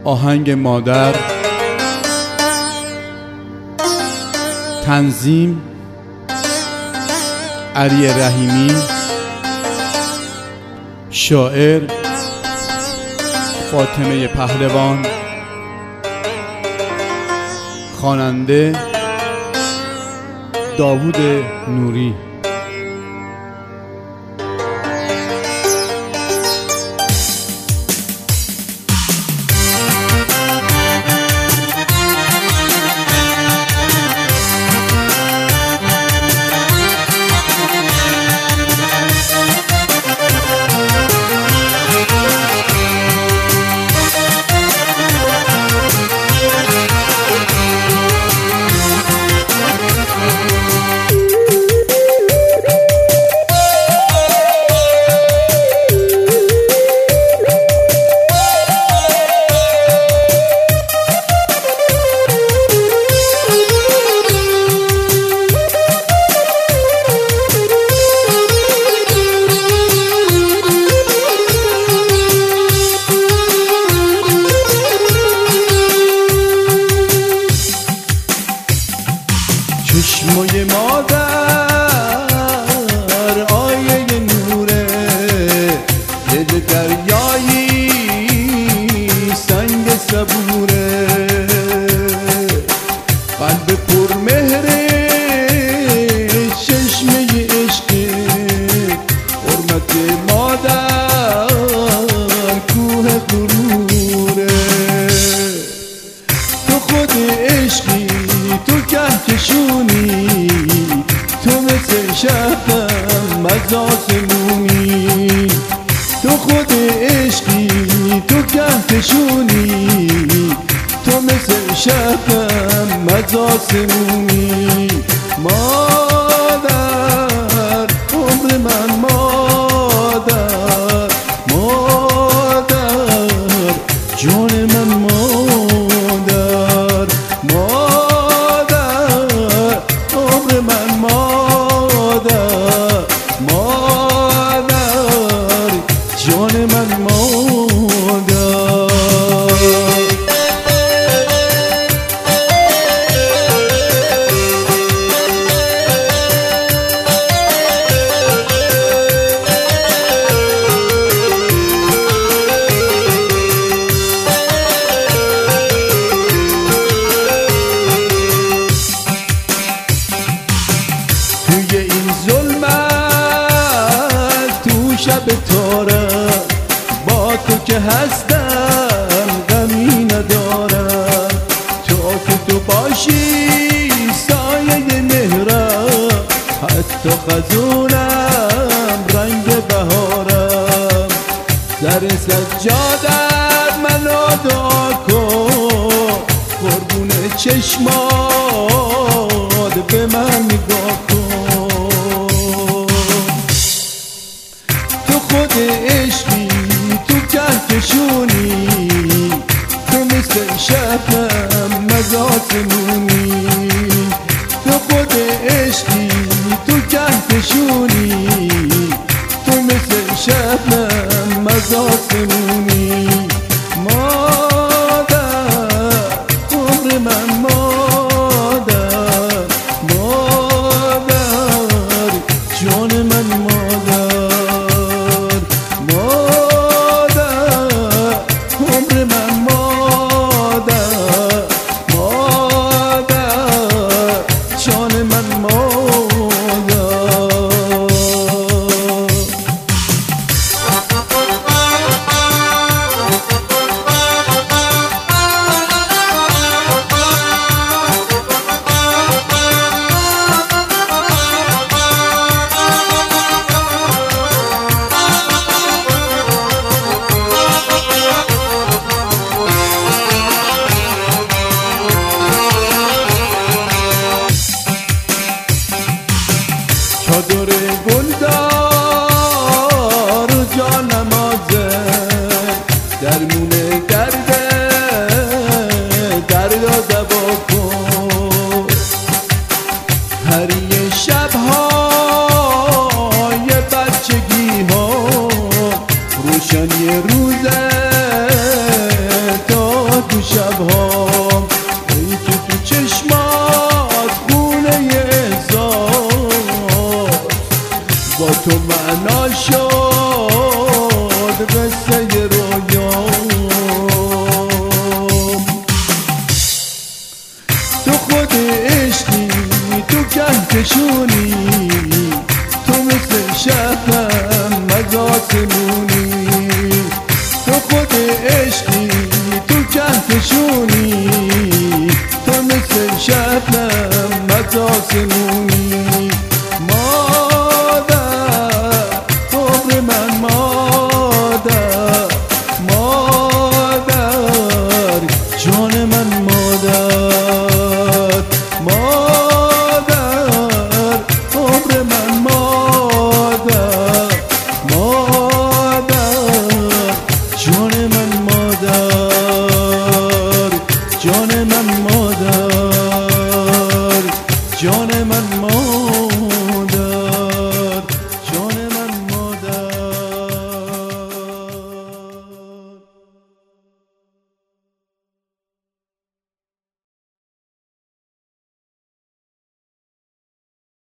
آهنگ مادر، تنظیم علی رحیمی، شاعر فاطمه پهلوان، خواننده داوود نوری. چشمای مادر آیه نوره، دل دریایی سنگ صبوره، قلب پر مهره چشمه عشقه، حرمت مادر کوه غروره. تو خود عشقی، تو کهکشونی، تو مثل شبنم از آسمونی. تو خود عشقی، تو کهکشونی، تو مثل شبنم از آسمونی. مادر عمر من، مادر مادر جان من، مادر مادر عمر من، مادر مادر جان من، مادر. توی این ظلمت، تو شب تارم، با تو که هستم غمی ندارم. تا که تو باشی سایه مهرم، حتی خزونم رنگ بهارم. در سجادت منو دعا کن، قربون چشمات به من نگاه کن. تو خود عشقی، تو کهکشونی، تو مثل شبنم از آسمونی. تو خود عشقی، تو کهکشونی، تو مثل شبنم از آسمونی. مادر عمر من، مادر مادر جان من، مادر مادر عمر من، مادر مادر جان من، مادر. چادر گلدار و جانمازه، درمون دردا دوا کن. پری شبهای بچگی ها، روشنی روزه تا شبها ای که تو چشمات خونه احساس با تو معنا شد قصه رویام تو خود عشقی تو کهکشونی تو مثل شبنم از آسمونی تو خود عشقی تو کهکشونی تو مثل شبنم از آسمونی مادر عمر من مادر مادر جان من مادر مادر عمر من مادر مادر جان من مادر جان من مادر جان من